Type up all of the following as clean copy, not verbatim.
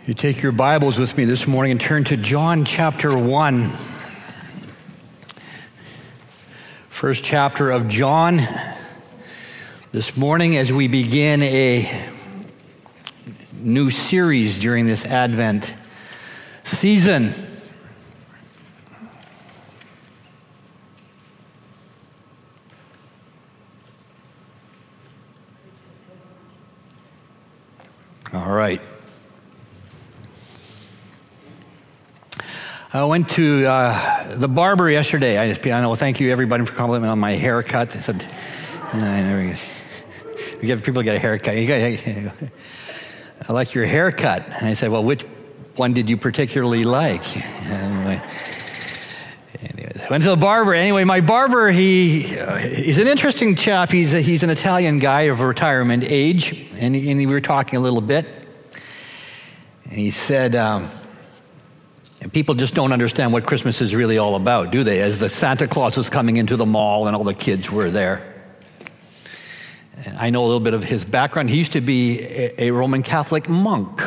You take your Bibles with me this morning and turn to John chapter 1. First chapter of John. This morning as we begin a new series during this Advent season. All right. I went to the barber yesterday. I know, thank you everybody for complimenting on my haircut. I said, we give people get a haircut. I like your haircut. And I said, well, which one did you particularly like? Anyway, I went to the barber. Anyway, my barber, he's an interesting chap. He's an Italian guy of retirement age, and we were talking a little bit. And he said, people just don't understand what Christmas is really all about, do they? As the Santa Claus was coming into the mall and all the kids were there. And I know a little bit of his background. He used to be a Roman Catholic monk.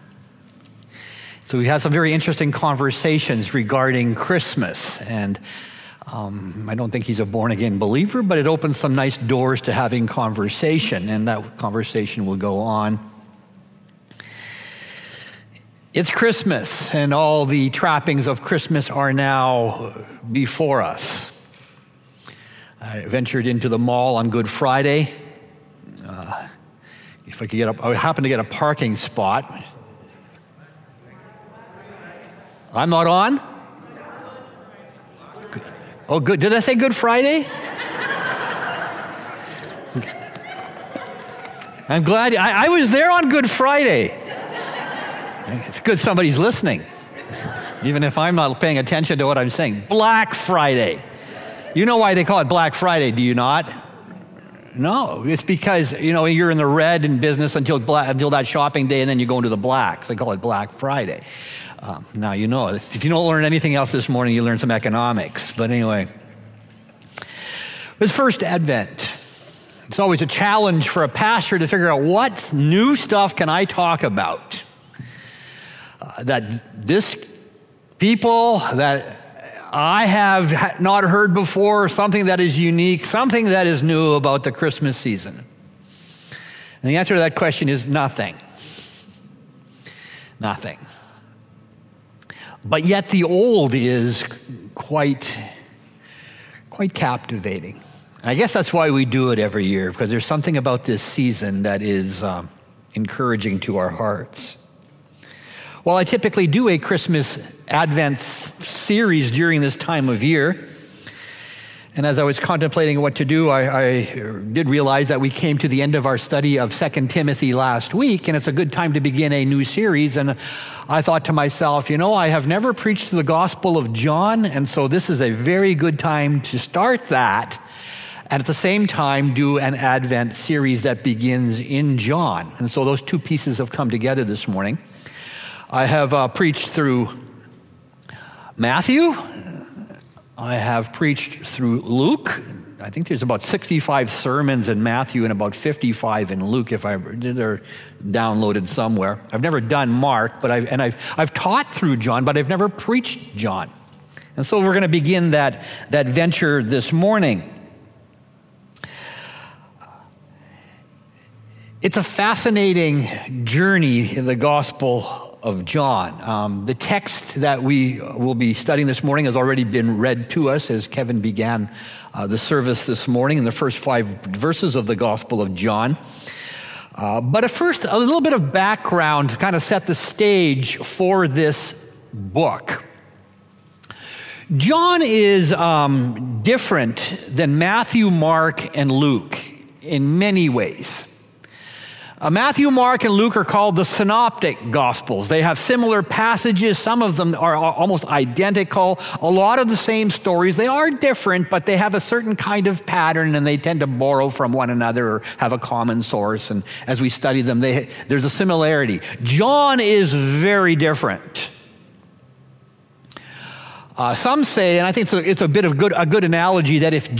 So we had some very interesting conversations regarding Christmas. And I don't think he's a born-again believer, but it opens some nice doors to having conversation. And that conversation will go on. It's Christmas, and all the trappings of Christmas are now before us. I ventured into the mall on Good Friday. If I could I happened to get a parking spot. I'm not on? Oh, good. Did I say Good Friday? I'm glad. I was there on Good Friday. It's good somebody's listening, even if I'm not paying attention to what I'm saying. Black Friday. You know why they call it Black Friday, do you not? No, it's because, you're in the red in business until that shopping day, and then you go into the blacks. They call it Black Friday. Now, if you don't learn anything else this morning, you learn some economics. But anyway, this first Advent, it's always a challenge for a pastor to figure out what new stuff can I talk about. That this people that I have not heard before, something that is unique, something that is new about the Christmas season. And the answer to that question is nothing. Nothing. But yet the old is quite captivating. And I guess that's why we do it every year, because there's something about this season that is encouraging to our hearts. Well, I typically do a Christmas Advent series during this time of year. And as I was contemplating what to do, I did realize that we came to the end of our study of 2 Timothy last week, and it's a good time to begin a new series. And I thought to myself, I have never preached the Gospel of John, and so this is a very good time to start that, and at the same time do an Advent series that begins in John. And so those two pieces have come together this morning. I have preached through Matthew. I have preached through Luke. I think there's about 65 sermons in Matthew and about 55 in Luke, if they're downloaded somewhere. I've never done Mark, but I've taught through John, but I've never preached John. And so we're going to begin that venture this morning. It's a fascinating journey in the Gospel of John. The text that we will be studying this morning has already been read to us as Kevin began the service this morning in the first 5 verses of the Gospel of John. But at first, a little bit of background to kind of set the stage for this book. John is different than Matthew, Mark, and Luke in many ways. Matthew, Mark, and Luke are called the synoptic gospels. They have similar passages. Some of them are almost identical. A lot of the same stories. They are different, but they have a certain kind of pattern, and they tend to borrow from one another or have a common source. And as we study them, there's a similarity. John is very different. Some say, and I think it's a bit of a good analogy, that if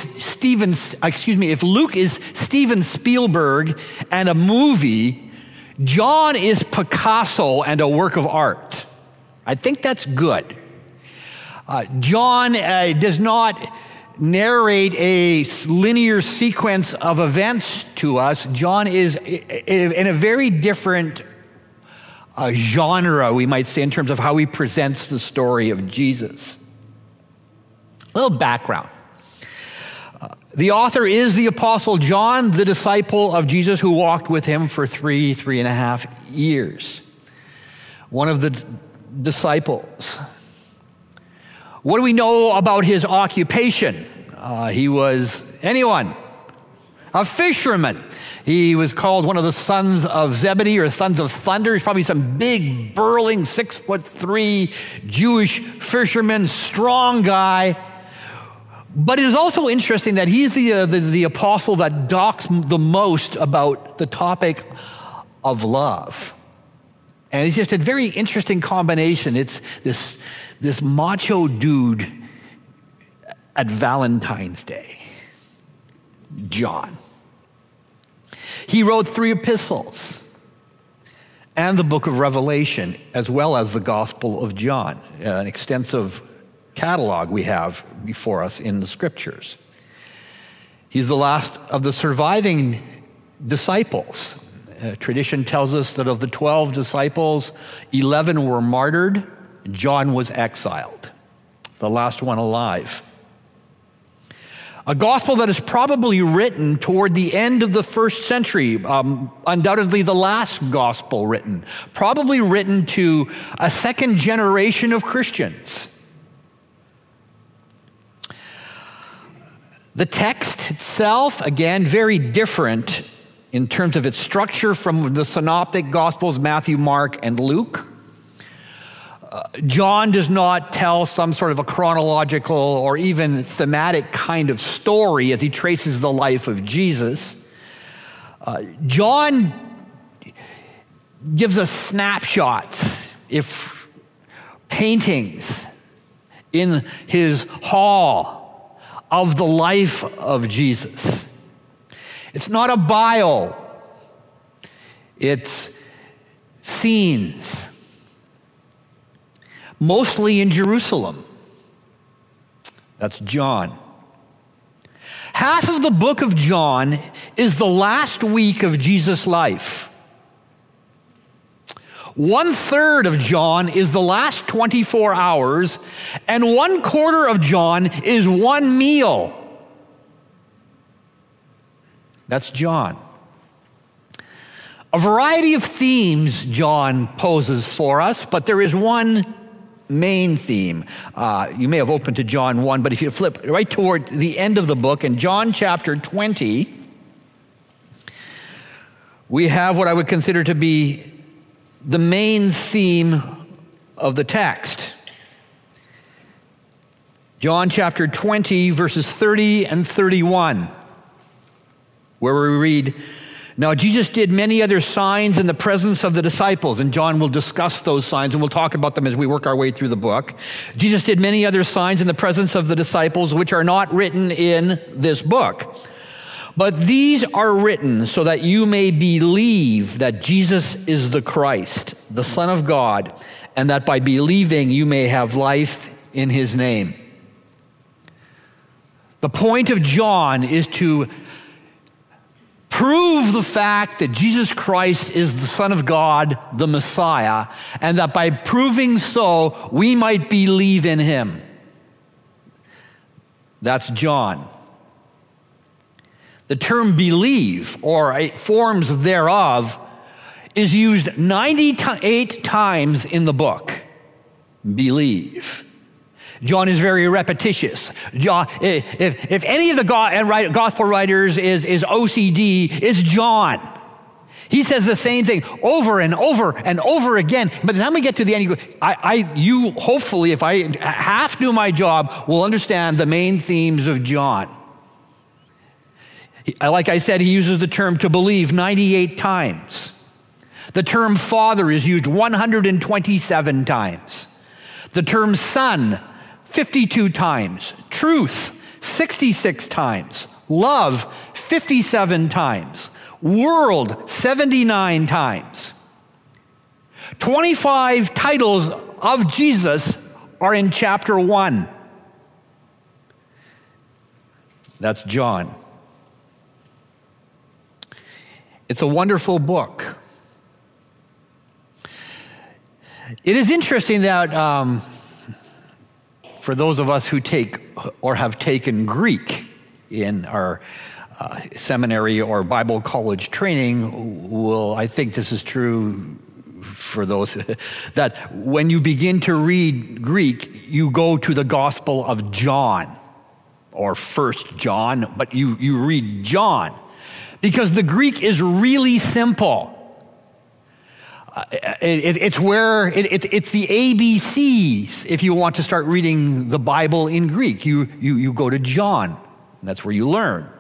Luke is Steven Spielberg and a movie, John is Picasso and a work of art. I think that's good. John does not narrate a linear sequence of events to us. John is in a very different genre, we might say, in terms of how he presents the story of Jesus. A little background. The author is the Apostle John, the disciple of Jesus who walked with him for 3.5 years. One of the disciples. What do we know about his occupation? He was, anyone? A fisherman. He was called one of the sons of Zebedee or sons of thunder. He's probably some big, burling, 6'3" Jewish fisherman, strong guy. But it is also interesting that he's the apostle that talks the most about the topic of love. And it's just a very interesting combination. It's this macho dude at Valentine's Day, John. He wrote 3 epistles and the book of Revelation, as well as the Gospel of John, an extensive catalog we have before us in the scriptures. He's the last of the surviving disciples. Tradition tells us that of the 12 disciples, 11 were martyred. John was exiled, the last one alive. A gospel that is probably written toward the end of the first century, undoubtedly the last gospel written, probably written to a second generation of Christians. The text itself, again, very different in terms of its structure from the synoptic gospels, Matthew, Mark, and Luke. John does not tell some sort of a chronological or even thematic kind of story as he traces the life of Jesus. John gives us snapshots, if paintings in his hall of the life of Jesus. It's not a bio. It's scenes. Mostly in Jerusalem. That's John. Half of the book of John is the last week of Jesus' life. 1/3 of John is the last 24 hours, and 1/4 of John is one meal. That's John. A variety of themes John poses for us, but there is one main theme. You may have opened to John 1, but if you flip right toward the end of the book, in John chapter 20, we have what I would consider to be the main theme of the text. John chapter 20, verses 30 and 31, where we read, "Now Jesus did many other signs in the presence of the disciples," and John will discuss those signs, and we'll talk about them as we work our way through the book. "Jesus did many other signs in the presence of the disciples, which are not written in this book. But these are written so that you may believe that Jesus is the Christ, the Son of God, and that by believing you may have life in his name." The point of John is to prove the fact that Jesus Christ is the Son of God, the Messiah, and that by proving so, we might believe in him. That's John. The term believe, or forms thereof, is used 98 times in the book. Believe. John is very repetitious. John, if any of the gospel writers is OCD, it's John. He says the same thing over and over and over again. By the time we get to the end, you hopefully, if I half do my job, will understand the main themes of John. Like I said, he uses the term to believe 98 times. The term father is used 127 times. The term son, 52 times. Truth, 66 times. Love, 57 times. World, 79 times. 25 titles of Jesus are in chapter 1. That's John. It's a wonderful book. It is interesting that for those of us who take or have taken Greek in our seminary or Bible college training, I think this is true for those, that when you begin to read Greek, you go to the Gospel of John or First John, but you read John because the Greek is really simple. It's the ABCs. If you want to start reading the Bible in Greek, you go to John. That's where you learn.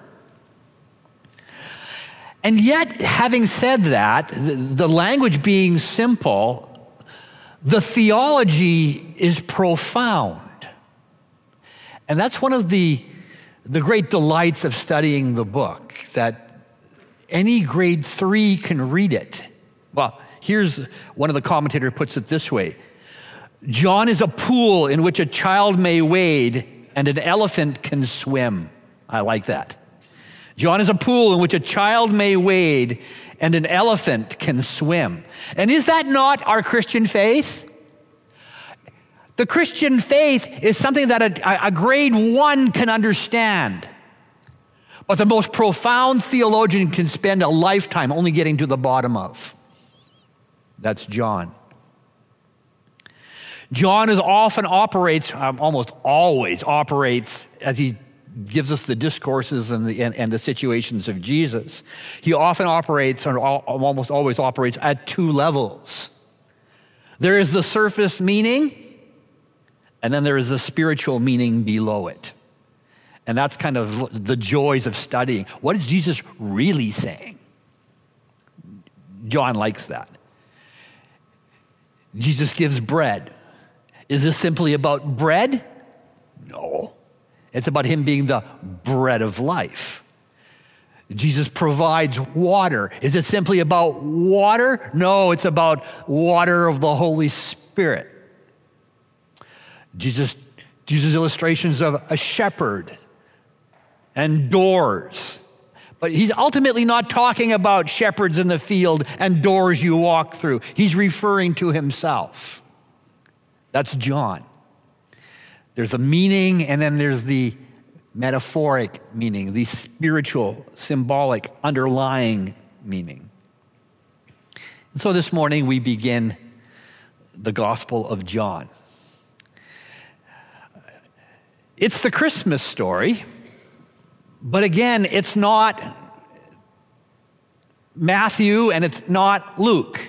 And yet, having said that, the language being simple, the theology is profound. And that's one of the great delights of studying the book, that any grade 3 can read it. Well, here's one of the commentators puts it this way. John is a pool in which a child may wade and an elephant can swim. I like that. John is a pool in which a child may wade and an elephant can swim. And is that not our Christian faith? The Christian faith is something that a grade 1 can understand. But the most profound theologian can spend a lifetime only getting to the bottom of. That's John. John almost always operates, as he gives us the discourses and the situations of Jesus. He often operates, or almost always operates, at 2 levels. There is the surface meaning, and then there is the spiritual meaning below it. And that's kind of the joys of studying. What is Jesus really saying? John likes that. Jesus gives bread. Is this simply about bread? No. It's about him being the bread of life. Jesus provides water. Is it simply about water? No, it's about water of the Holy Spirit. Jesus uses illustrations of a shepherd and doors. But he's ultimately not talking about shepherds in the field and doors you walk through. He's referring to himself. That's John. There's a meaning, and then there's the metaphoric meaning, the spiritual, symbolic, underlying meaning. And so this morning we begin the Gospel of John. It's the Christmas story, but again, it's not Matthew and it's not Luke.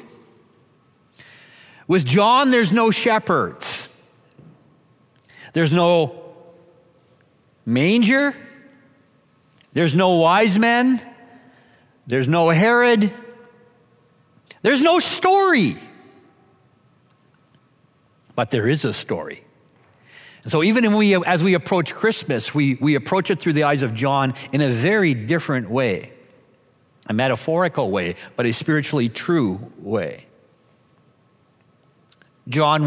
With John, there's no shepherds. There's no manger. There's no wise men. There's no Herod. There's no story. But there is a story. And so even as we approach Christmas, we approach it through the eyes of John in a very different way. A metaphorical way, but a spiritually true way. John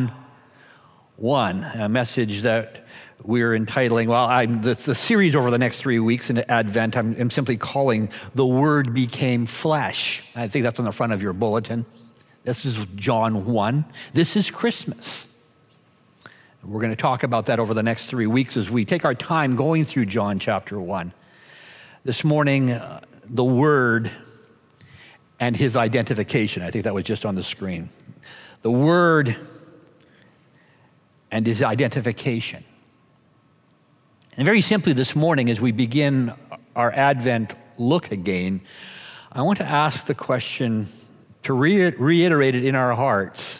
1:1, a message that we're entitling, the series over the next 3 weeks in Advent, I'm simply calling The Word Became Flesh. I think that's on the front of your bulletin. This is John 1. This is Christmas. We're going to talk about that over the next 3 weeks as we take our time going through John chapter 1. This morning, the Word and his identification. I think that was just on the screen. The Word and his identification. And very simply this morning, as we begin our Advent look again, I want to ask the question, to reiterate it in our hearts.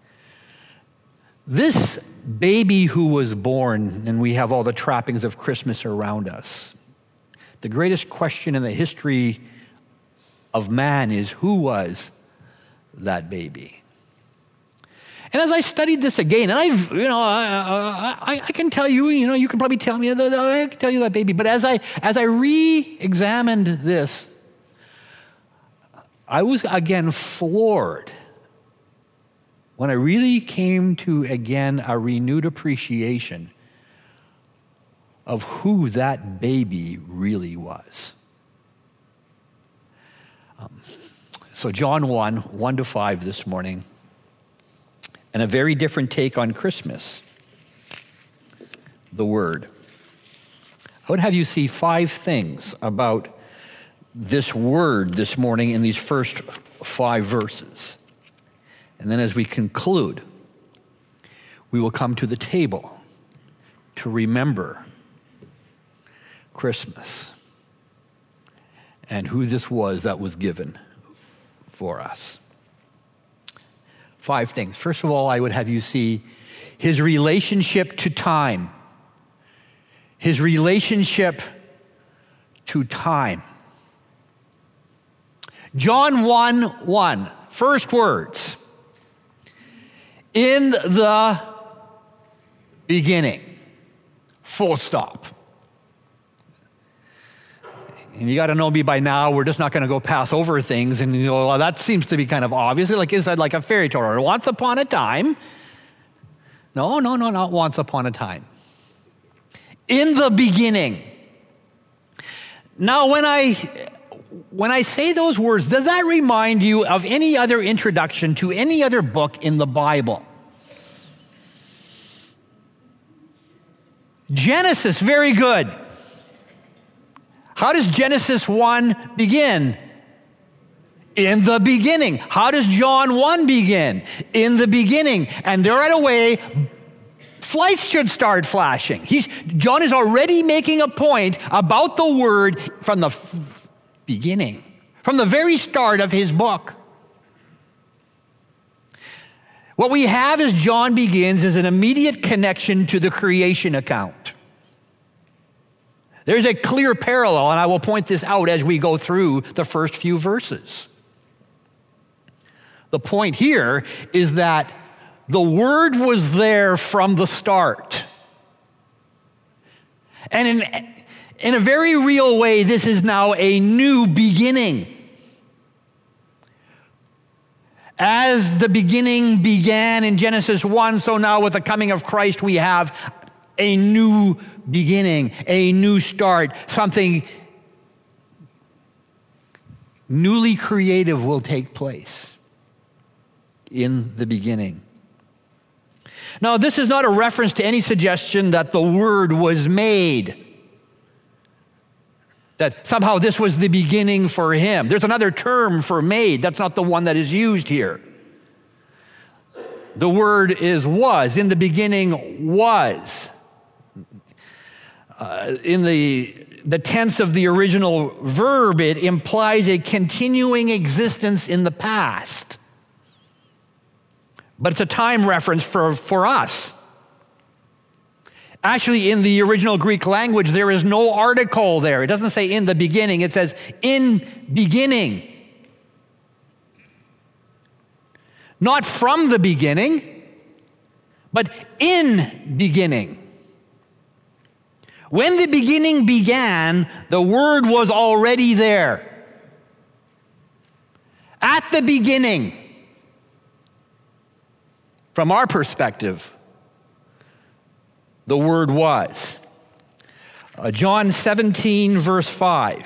This baby who was born, and we have all the trappings of Christmas around us, the greatest question in the history of man is, who was that baby? And as I studied this again, and I can tell you, you can probably tell me, I can tell you that baby. But as I re-examined this, I was again floored when I really came to, again, a renewed appreciation of who that baby really was. So John 1:1-5 this morning, and a very different take on Christmas, the Word. I would have you see 5 things about this Word this morning in these first 5 verses. And then as we conclude, we will come to the table to remember Christmas and who this was that was given for us. 5 things. First of all, I would have you see his relationship to time. His relationship to time. John 1:1, first words. In the beginning. Full stop. And you got to know me by now, we're just not going to go pass over things. And you know, well, that seems to be kind of obvious. Like, is that like a fairy tale? Or once upon a time. No, not once upon a time. In the beginning. Now, when I say those words, does that remind you of any other introduction to any other book in the Bible? Genesis, very good. How does Genesis 1 begin? In the beginning. How does John 1 begin? In the beginning. And there right away, lights should start flashing. John is already making a point about the Word from the beginning, from the very start of his book. What we have as John begins is an immediate connection to the creation account. There's a clear parallel, and I will point this out as we go through the first few verses. The point here is that the Word was there from the start. And in a very real way, this is now a new beginning. As the beginning began in Genesis 1, so now with the coming of Christ, we have a new beginning, a new start. Something newly creative will take place in the beginning. Now, this is not a reference to any suggestion that the Word was made, that somehow this was the beginning for him. There's another term for made. That's not the one that is used here. The word is was. In the beginning was. In the tense of the original verb, it implies a continuing existence in the past. But it's a time reference for us. Actually, in the original Greek language, there is no article there. It doesn't say in the beginning. It says in beginning. Not from the beginning, but in beginning. When the beginning began, the Word was already there. At the beginning, from our perspective, the Word was. John 17, verse 5.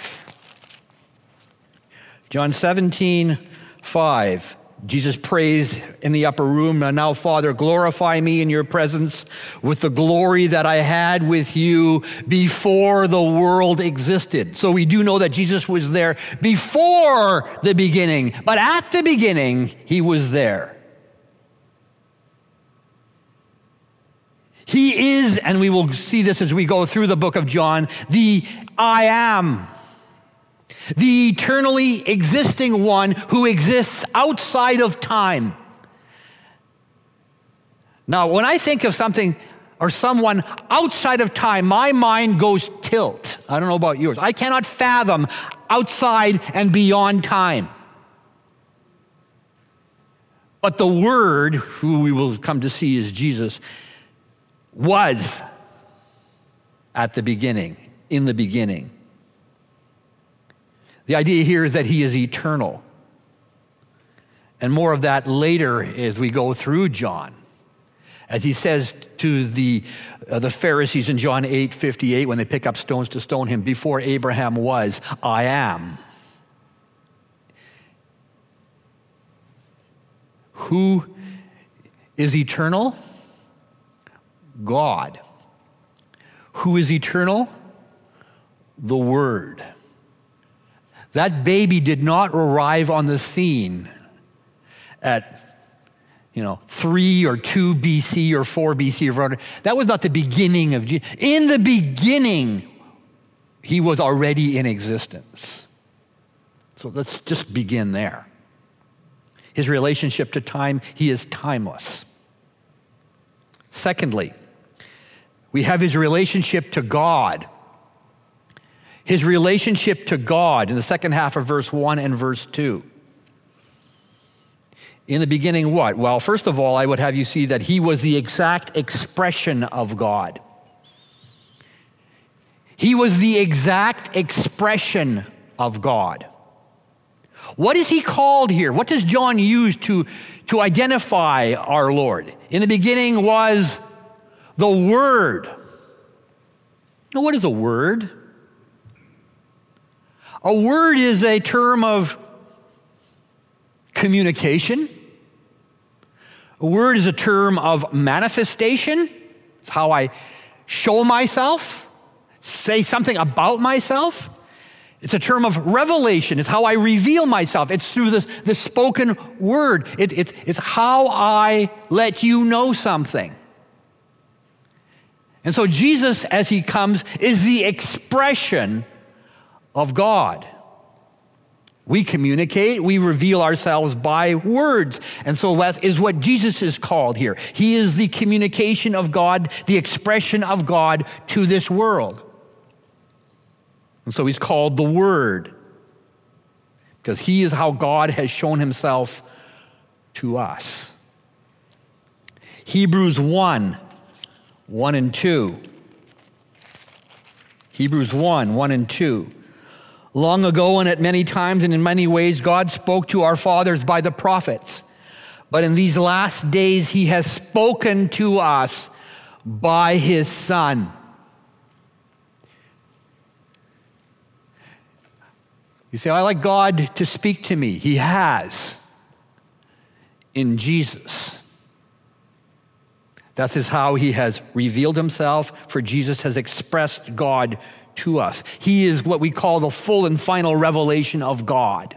John 17, 5. Jesus prays in the upper room, now, Father, glorify me in your presence with the glory that I had with you before the world existed. So we do know that Jesus was there before the beginning, but at the beginning, he was there. He is, and we will see this as we go through the book of John, the I am. The eternally existing one who exists outside of time. Now, when I think of something or someone outside of time, my mind goes tilt. I don't know about yours. I cannot fathom outside and beyond time. But the Word, who we will come to see as Jesus, was at the beginning, in the beginning. The idea here is that he is eternal. And more of that later as we go through John. As he says to the Pharisees in John 8:58, when they pick up stones to stone him, before Abraham was, I am. Who is eternal? God. Who is eternal? The Word. That baby did not arrive on the scene at 3 or 2 BC or 4 BC or 400. That was not the beginning of Jesus. In the beginning, he was already in existence. So let's just begin there. His relationship to time, he is timeless. Secondly, we have his relationship to God. His relationship to God in the second half of verse 1 and verse 2. In the beginning, what? Well, first of all, I would have you see that he was the exact expression of God. He was the exact expression of God. What is he called here? What does John use to identify our Lord? In the beginning was the Word. Now, what is a word? A word is a term of communication. A word is a term of manifestation. It's how I show myself, say something about myself. It's a term of revelation. It's how I reveal myself. It's through the spoken word. It's how I let you know something. And so Jesus, as he comes, is the expression of God. We communicate, we reveal ourselves by words. And so that is what Jesus is called here. He is the communication of God, the expression of God to this world. And so he's called the Word, because he is how God has shown himself to us. Hebrews 1 and 2. Hebrews 1 and 2. Long ago and at many times and in many ways, God spoke to our fathers by the prophets. But in these last days, he has spoken to us by his Son. You say, I like God to speak to me. He has in Jesus. That is how he has revealed himself, for Jesus has expressed God to us. He is what we call the full and final revelation of God.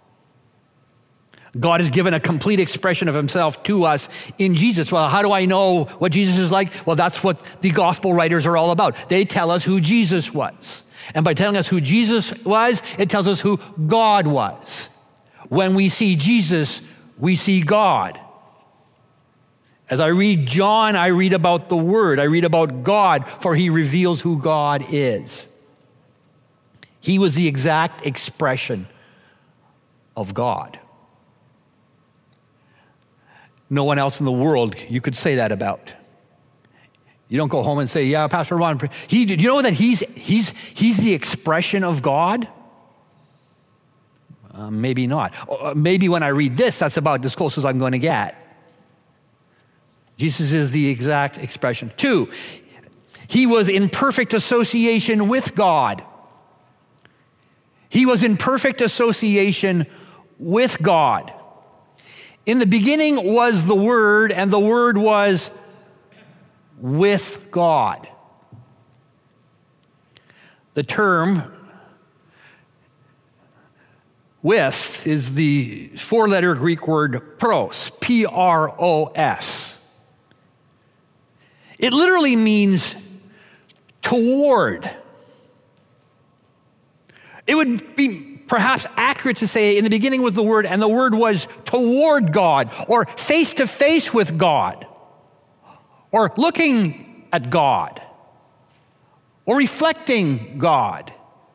God has given a complete expression of himself to us in Jesus. Well, how do I know what Jesus is like? Well, that's what the gospel writers are all about. They tell us who Jesus was. And by telling us who Jesus was, it tells us who God was. When we see Jesus, we see God. As I read John, I read about the Word. I read about God, for he reveals who God is. He was the exact expression of God. No one else in the world you could say that about. You don't go home and say, yeah, Pastor Ron, do you know that he's the expression of God? Maybe not. Maybe when I read this, that's about as close as I'm going to get. Jesus is the exact expression. 2, he was in perfect association with God. He was in perfect association with God. In the beginning was the Word, and the Word was with God. The term with is the 4-letter Greek word pros, P-R-O-S. It literally means toward. It would be perhaps accurate to say in the beginning was the Word, and the Word was toward God, or face to face with God, or looking at God, or reflecting God.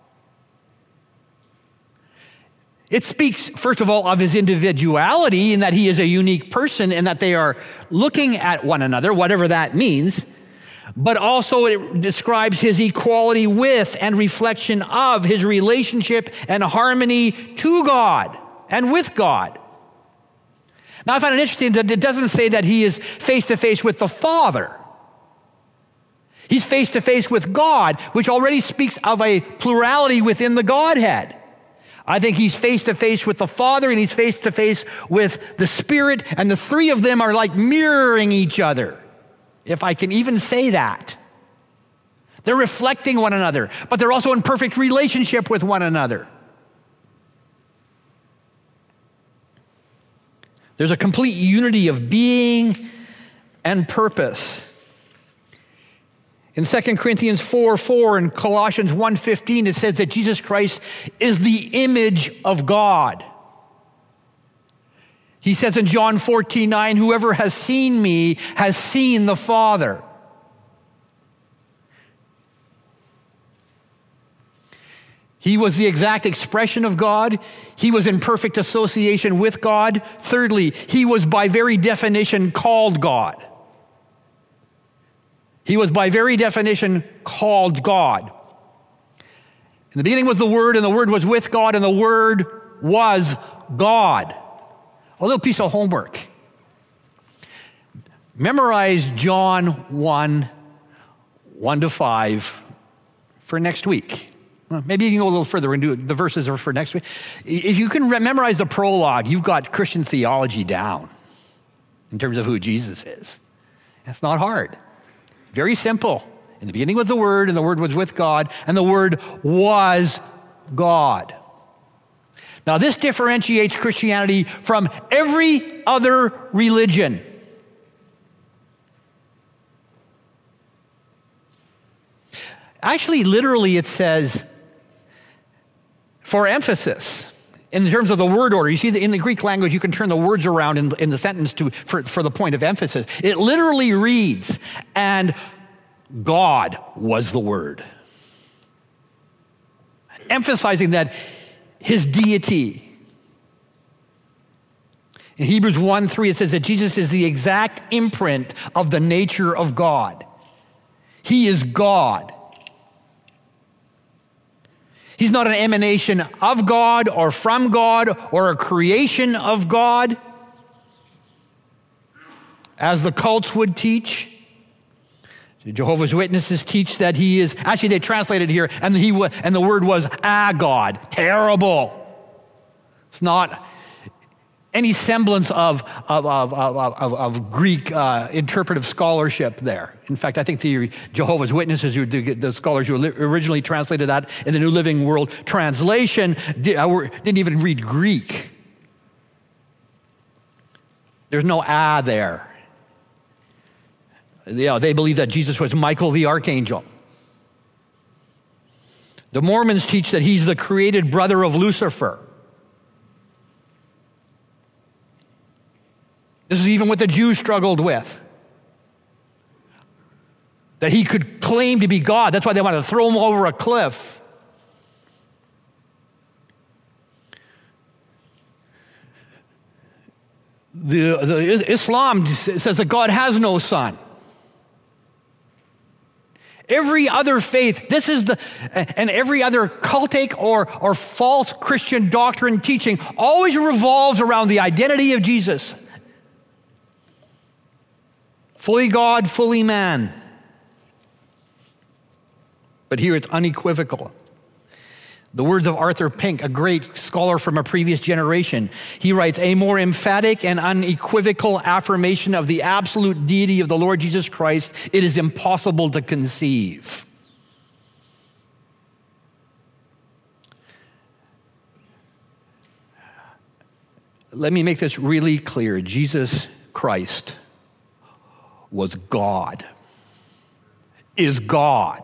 It speaks, first of all, of his individuality in that he is a unique person and that they are looking at one another, whatever that means. But also it describes his equality with and reflection of his relationship and harmony to God and with God. Now, I find it interesting that it doesn't say that he is face-to-face with the Father. He's face-to-face with God, which already speaks of a plurality within the Godhead. I think he's face-to-face with the Father, and he's face-to-face with the Spirit, and the three of them are like mirroring each other, if I can even say that. They're reflecting one another, but they're also in perfect relationship with one another. There's a complete unity of being and purpose. In 2 Corinthians 4:4 and Colossians 1:15, it says that Jesus Christ is the image of God. He says in John 14:9, whoever has seen me has seen the Father. He was the exact expression of God. He was in perfect association with God. Thirdly, he was by very definition called God. He was by very definition called God. In the beginning was the Word, and the Word was with God, and the Word was God. A little piece of homework. Memorize John 1:1-5 for next week. Well, maybe you can go a little further and do the verses are for next week. If you can memorize the prologue, you've got Christian theology down in terms of who Jesus is. It's not hard. Very simple. In the beginning was the Word, and the Word was with God, and the Word was God. Now, this differentiates Christianity from every other religion. Actually, literally, it says, for emphasis, in terms of the word order. You see, in the Greek language, you can turn the words around in the sentence for the point of emphasis. It literally reads, and God was the Word. Emphasizing that his deity. In Hebrews 1:3, it says that Jesus is the exact imprint of the nature of God. He is God. He's not an emanation of God or from God or a creation of God, as the cults would teach. The Jehovah's Witnesses teach that he is, actually they translate it here, and the word was a God. Terrible. It's not any semblance of Greek interpretive scholarship there. In fact, I think the Jehovah's Witnesses, the scholars who originally translated that in the New Living World translation, didn't even read Greek. There's no "a" there. They believe that Jesus was Michael the Archangel. The Mormons teach that he's the created brother of Lucifer. This is even what the Jews struggled with. That he could claim to be God. That's why they wanted to throw him over a cliff. The Islam says that God has no son. Every other faith, and every other cultic or false Christian doctrine teaching always revolves around the identity of Jesus. Fully God, fully man. But here it's unequivocal. The words of Arthur Pink, a great scholar from a previous generation, he writes, a more emphatic and unequivocal affirmation of the absolute deity of the Lord Jesus Christ, it is impossible to conceive. Let me make this really clear. Jesus Christ was God, is God.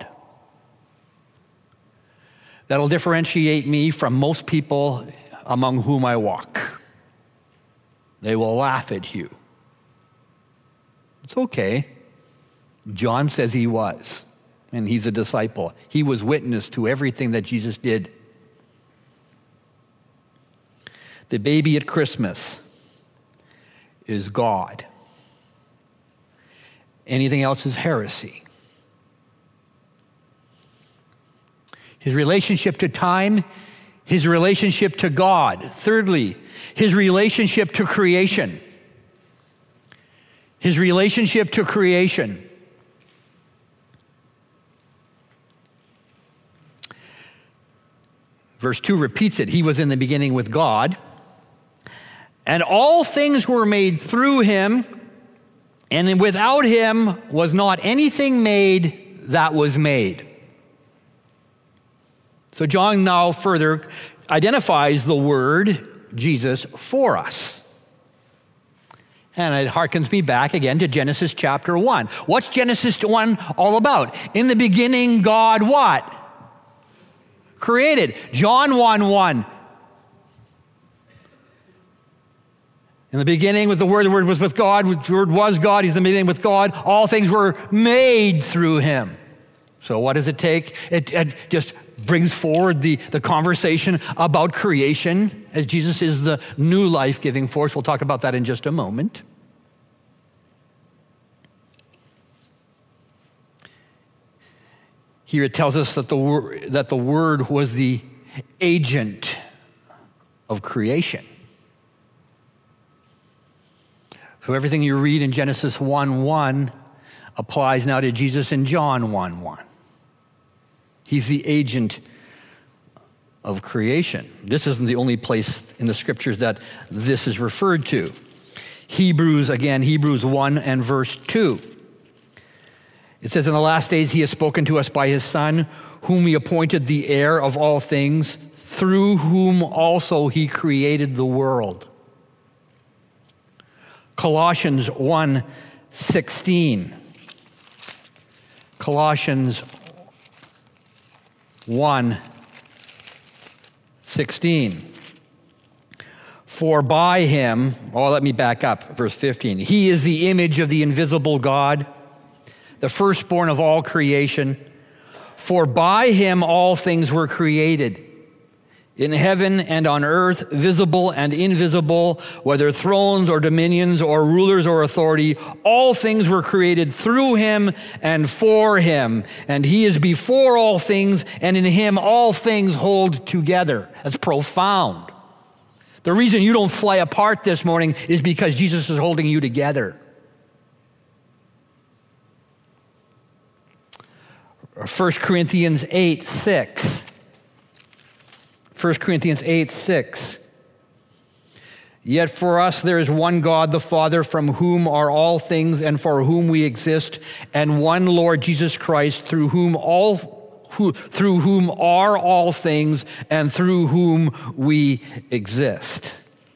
That'll differentiate me from most people among whom I walk. They will laugh at you. It's okay. John says he was, and he's a disciple. He was witness to everything that Jesus did. The baby at Christmas is God. Anything else is heresy. His relationship to time, his relationship to God. Thirdly, his relationship to creation. his relationship to creation. Verse 2 repeats it. He was in the beginning with God, and all things were made through him, and without him was not anything made that was made. So John now further identifies the Word, Jesus, for us. And it harkens me back again to Genesis chapter 1. What's Genesis 1 all about? In the beginning, God what? Created. John 1:1. In the beginning with the Word was with God, the Word was God, he's in the beginning with God. All things were made through him. So what does it take? It just brings forward the conversation about creation, as Jesus is the new life-giving force. We'll talk about that in just a moment. Here it tells us that the Word was the agent of creation. So everything you read in Genesis 1:1 applies now to Jesus in John 1:1. He's the agent of creation. This isn't the only place in the scriptures that this is referred to. Hebrews 1 and verse 2. It says, in the last days he has spoken to us by his Son, whom he appointed the heir of all things, through whom also he created the world. Colossians 1:16. Colossians 1:16. For by him, let me back up, verse 15. He is the image of the invisible God, the firstborn of all creation. For by him all things were created, in heaven and on earth, visible and invisible, whether thrones or dominions or rulers or authority, all things were created through him and for him. And he is before all things, and in him all things hold together. That's profound. The reason you don't fly apart this morning is because Jesus is holding you together. 1 Corinthians 8:6. 1 Corinthians 8:6. Yet for us there is one God, the Father, from whom are all things and for whom we exist, and one Lord Jesus Christ, through whom are all things and through whom we exist.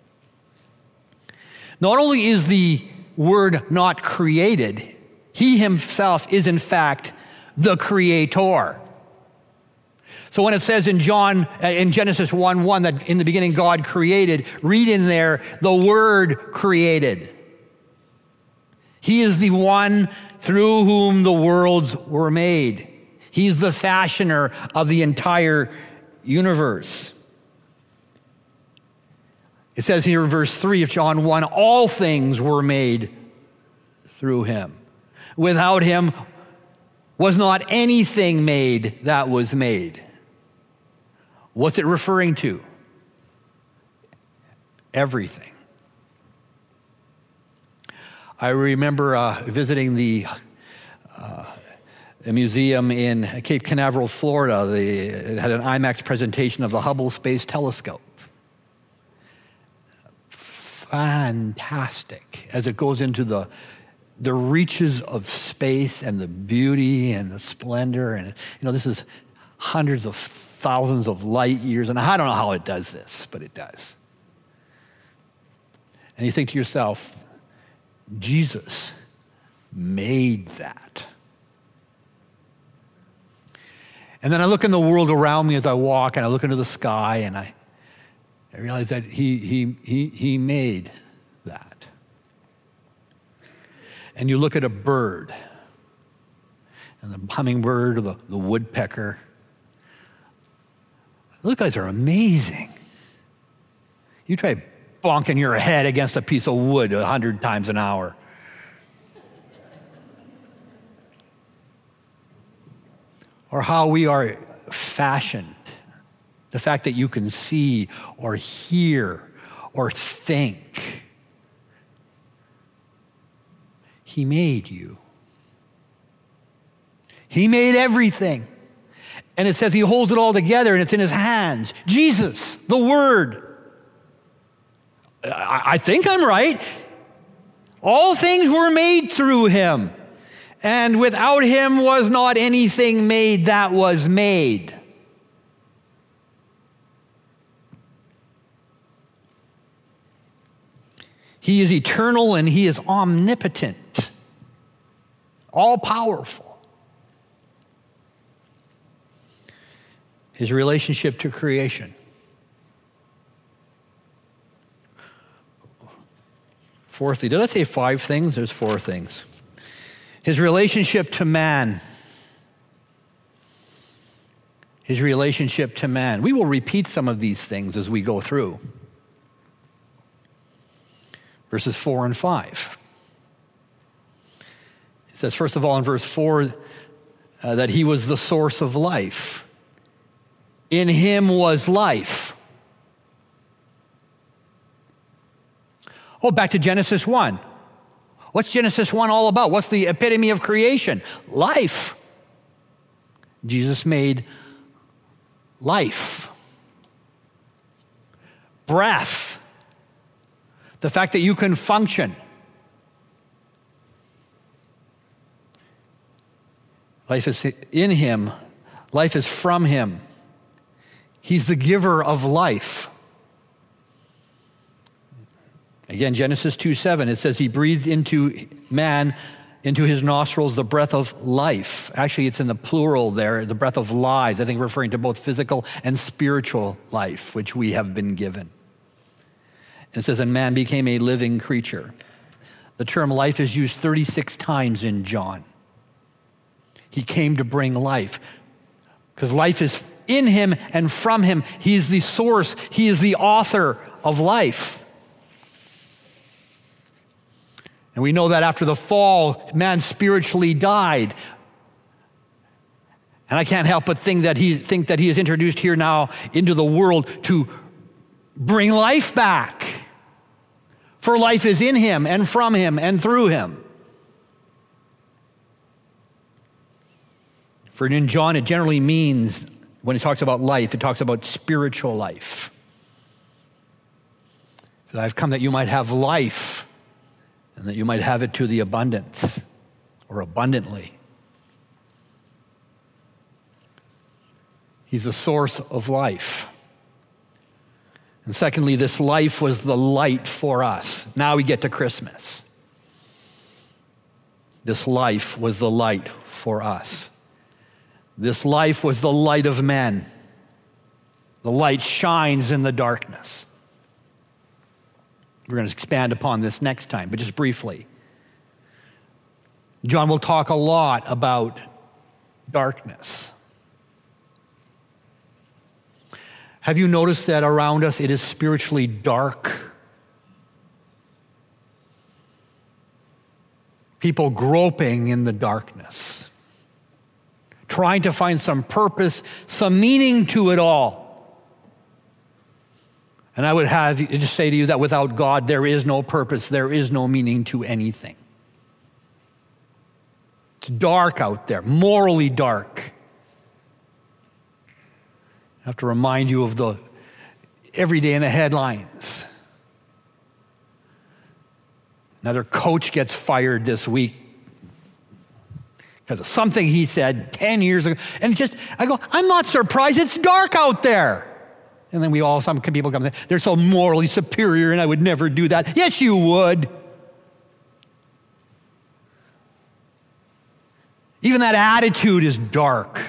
Not only is the Word not created, he himself is in fact the creator. So when it says in Genesis 1:1 that in the beginning God created, read in there, the Word created. He is the one through whom the worlds were made. He's the fashioner of the entire universe. It says here in verse 3 of John 1, all things were made through him. Without him was not anything made that was made. What's it referring to? Everything. I remember visiting the museum in Cape Canaveral, Florida. It had an IMAX presentation of the Hubble Space Telescope. Fantastic as it goes into the reaches of space and the beauty and the splendor. And, this is hundreds of thousands of light years. And I don't know how it does this, but it does. And you think to yourself, Jesus made that. And then I look in the world around me as I walk, and I look into the sky, and I realize that he made that. And you look at a bird, and the hummingbird or the woodpecker. Those guys are amazing. You try bonking your head against a piece of wood 100 times an hour. Or how we are fashioned. The fact that you can see or hear or think. He made you. He made everything. And it says he holds it all together and it's in his hands. Jesus, the Word. I think I'm right. All things were made through him. And without him was not anything made that was made. He is eternal and he is omnipotent, all powerful. His relationship to creation. Fourthly, did I say 5 things? There's 4 things. His relationship to man. His relationship to man. We will repeat some of these things as we go through. Verses 4 and 5. It says, first of all, in verse 4, that he was the source of life. In him was life. Oh, back to Genesis 1. What's Genesis 1 all about? What's the epitome of creation? Life. Jesus made life. Breath. The fact that you can function. Life is in him. Life is from him. He's the giver of life. Again, Genesis 2:7, it says he breathed into man, into his nostrils, the breath of life. Actually, it's in the plural there, the breath of lives, I think referring to both physical and spiritual life, which we have been given. And it says, and man became a living creature. The term life is used 36 times in John. He came to bring life, because life is in him and from him. He is the source. He is the author of life. And we know that after the fall, man spiritually died. And I can't help but think that he is introduced here now into the world to bring life back. For life is in him and from him and through him. For in John, it generally means, when it talks about life, it talks about spiritual life. So I've come that you might have life, and that you might have it to the abundance, or abundantly. He's the source of life. And secondly, this life was the light for us. Now we get to Christmas. This life was the light for us. This life was the light of men. The light shines in the darkness. We're going to expand upon this next time, but just briefly. John will talk a lot about darkness. Have you noticed that around us it is spiritually dark? People groping in the darkness, trying to find some purpose, some meaning to it all. And I would have you just say to you that without God, there is no purpose, there is no meaning to anything. It's dark out there, morally dark. I have to remind you of the every day in the headlines. Another coach gets fired this week because of something he said 10 years ago. And I go, I'm not surprised, it's dark out there. And then some people come, they're so morally superior and I would never do that. Yes, you would. Even that attitude is dark.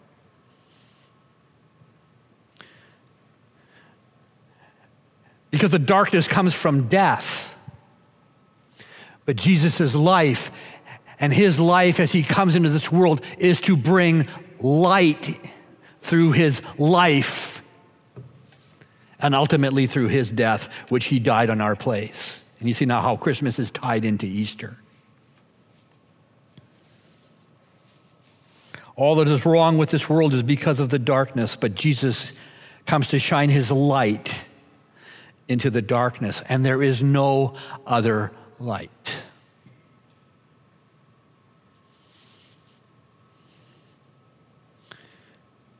Because the darkness comes from death. But Jesus' life and his life as he comes into this world is to bring light through his life. And ultimately through his death, which he died on our place. And you see now how Christmas is tied into Easter. All that is wrong with this world is because of the darkness, but Jesus comes to shine his light into the darkness, and there is no other light.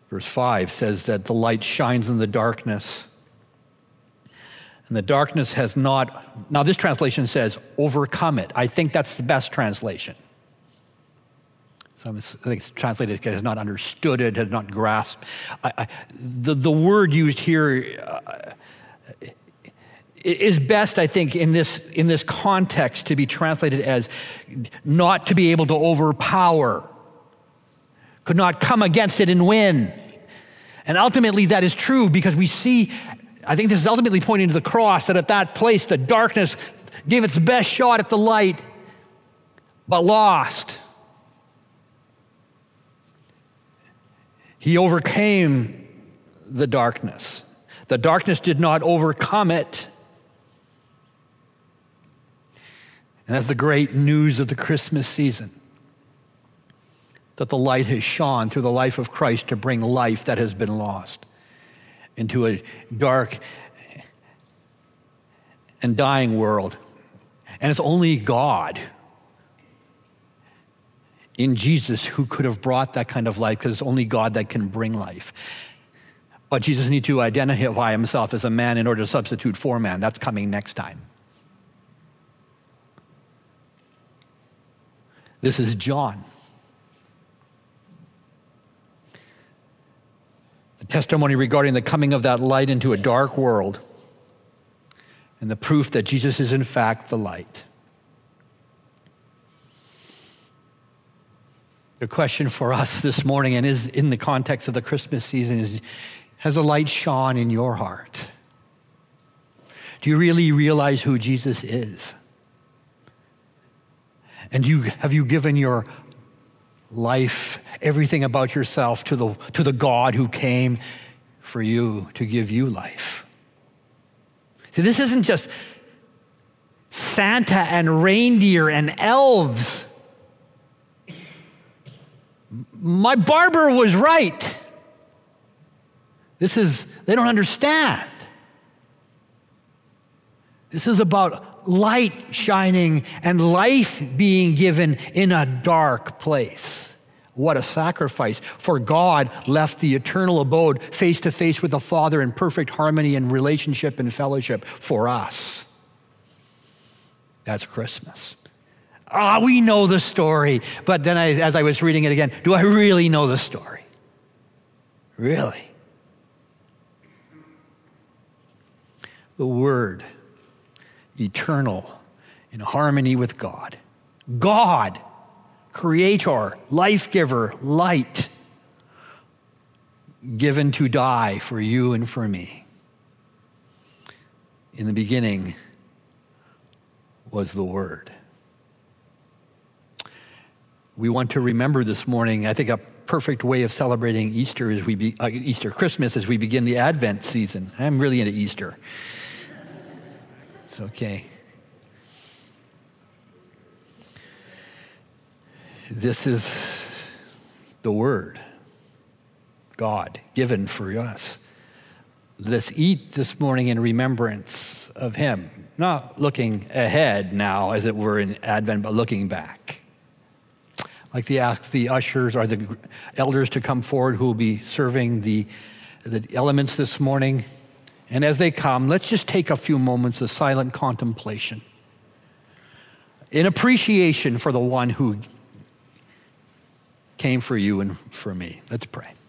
Verse 5 says that the light shines in the darkness, and the darkness has not, now this translation says, overcome it. I think that's the best translation. I think it's translated, has not understood it, has not grasped. The word used here is best, I think, in this context to be translated as not to be able to overpower, could not come against it and win. And ultimately that is true because we see, I think this is ultimately pointing to the cross, that at that place the darkness gave its best shot at the light, but lost. He overcame the darkness. The darkness did not overcome it. And that's the great news of the Christmas season, that the light has shone through the life of Christ to bring life that has been lost into a dark and dying world. And it's only God in Jesus who could have brought that kind of life, because it's only God that can bring life. But Jesus needs to identify himself as a man in order to substitute for man. That's coming next time. This is John. The testimony regarding the coming of that light into a dark world and the proof that Jesus is in fact the light. The question for us this morning, and is in the context of the Christmas season, is, has the light shone in your heart? Do you really realize who Jesus is? And have you given your life, everything about yourself, to the God who came for you to give you life? See, this isn't just Santa and reindeer and elves. My barber was right. They don't understand. This is about light shining and life being given in a dark place. What a sacrifice. For God left the eternal abode face to face with the Father in perfect harmony and relationship and fellowship for us. That's Christmas. We know the story. But then as I was reading it again, do I really know the story? Really? The Word, eternal, in harmony with God. God, Creator, life-giver, light, given to die for you and for me. In the beginning was the Word. We want to remember this morning, I think a perfect way of celebrating Easter is Christmas as we begin the Advent season. I'm really into Easter. It's okay. This is the Word, God, given for us. Let's eat this morning in remembrance of Him, not looking ahead now, as it were, in Advent, but looking back. Like to ask the ushers or the elders to come forward who will be serving the elements this morning. And as they come, let's just take a few moments of silent contemplation in appreciation for the one who came for you and for me. Let's pray.